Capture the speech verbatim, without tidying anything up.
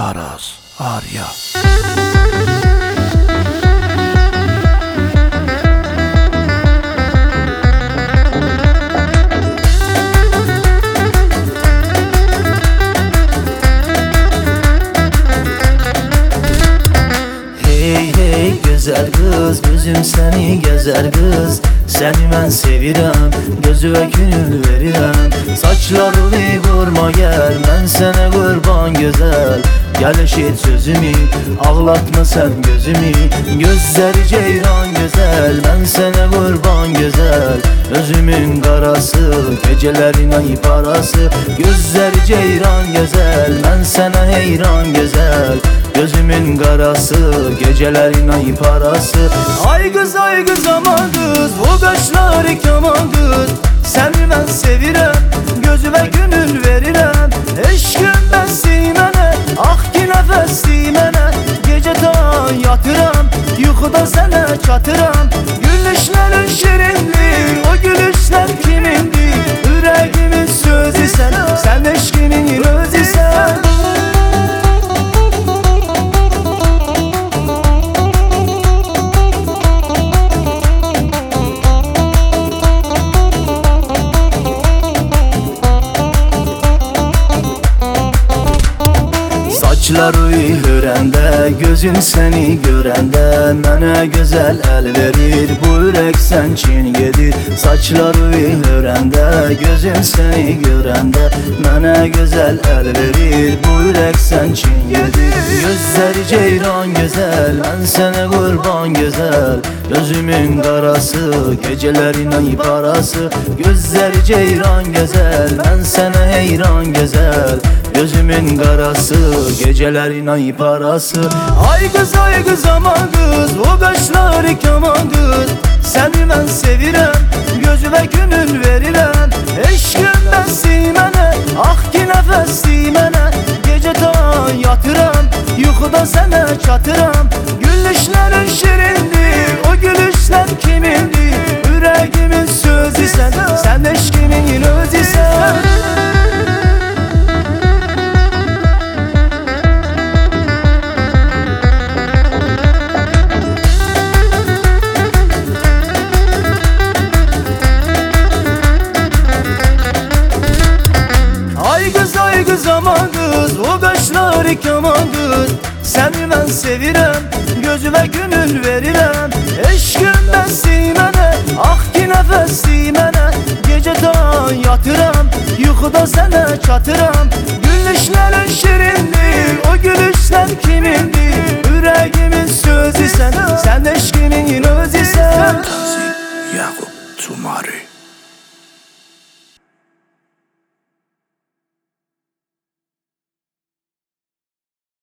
Taraz Arya. Hey hey güzel kız, gözüm seni gezer kız. Seni ben sevirəm, gözüve könül verirəm. Saçlarını vurma gel, ben sana kurban güzel. Gel eşit sözümü, ağlatma sen gözümü. Gözleri ceyran güzel, ben sana kurban güzel. Gözümün karası, gecelerin ay parası. Gözleri ceyran güzel, ben sana heyran güzel. Gözümün karası, gecelerin ay parası. Ay kız ay kız aman kız, bu kaşları kaman kız. Seni ben sevirəm, gözüme gönül verirəm. Eşkım bəsli mənə, ah ki nəfəsli mənə. Gecə ta yatıram, yuxuda sənə çatıram. Gülüşlərin şirindir, o gülüşlər kimindir? Ürəgimin sözü sən, sən eşkinin özü sən. Saçları hörəndə, gözün seni görəndə. Mənə gözəl əl verir, bu ürək sən çin gedir. Saçları hörəndə, gözün seni görəndə. Mənə gözəl əl verir, bu ürək sən çin gedir. Gözləri ceyran gözəl, mən sənə qurban gözəl. Gözümün qarası, gecələrin ay parası. Gözləri ceyran gözəl, mən sənə heyran gözəl. Gözümün karası, gecelerin ay parası. Ay kız ay kız aman kız, o kaşları kaman kız. Seni ben sevirəm, gözüme gönül verirəm. Eşkım bəsli mənə, ah ki nəfəsli mənə. Gecə ta yatıram, yuxuda sənə çatıram. Gülüşlərin şirindir, o gülüşlər kimindir? Ürəgimin sözü sən, sən eşkimin özü sən. Ay kız aman kız, o kaşları kaman kız. Seni ben sevirəm, gözüme gönül verirəm. Eşkım bəsli mənə, ah ki nəfəsli mənə. Gecə ta yatıram, yuxuda sənə çatıram. Gülüşlərin şirindir, o gülüşlər kimindir? Ürəgimin sözü sən, sən eşkimin özü sən. Yakup Tumari.